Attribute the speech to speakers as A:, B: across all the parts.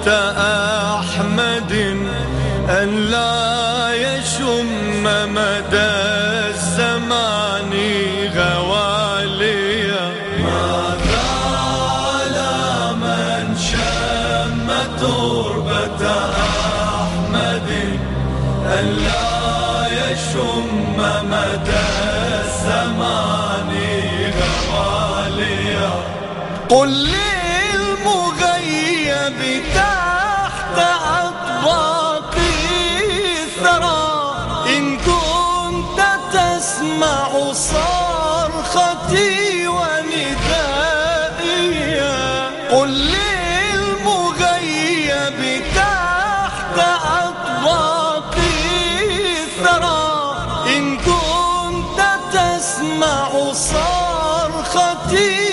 A: أحمد أن لا يشم مدى الزمان غواليا. ماذا على من شم تربة أحمد أن لا يشم مدى الزمان غواليا. قل للمغيب تحت أطباق الثرى إن كنت تسمع صرختي وندائي. قل للمغيب تحت أطباق الثرى إن كنت تسمع صرختي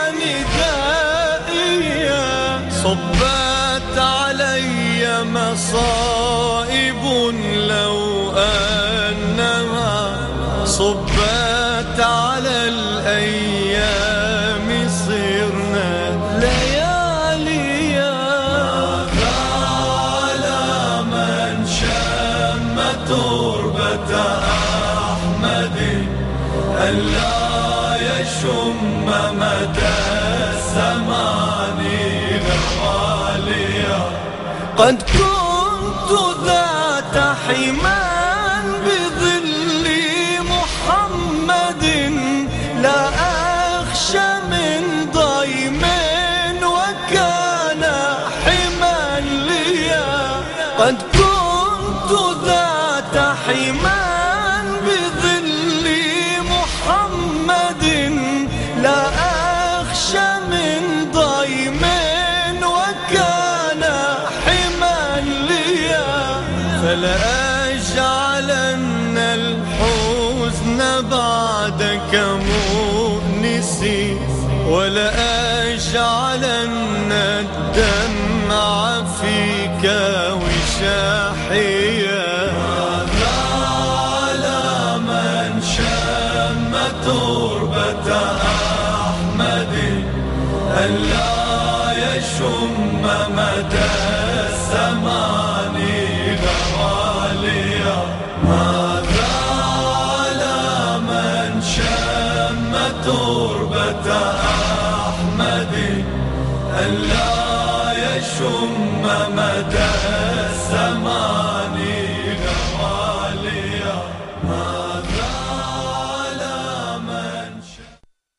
A: وندائي. صبت علي مصائب لو أنها صبت على الأيام صرنا لياليا. ماذا على من شم تربة أحمد أن لا يشم مدى الزمان غواليا. قد كنت ذات حمان بظل محمد لا أخشى من ضيم وكان حما ليا. قد كنت ذات حمان بظل محمد لا أخشى من ضيم وكان حما ليا. فلأجعلن الحزن بعدك مؤنسي ولأجعلن الدمع فيك وشاحيا. ماذا على من شم تربة أحمد أن لا يشم مدى الزمان غواليا. ماذا على من شم تربة أحمد أن لا يشم مدى الزمان غواليا.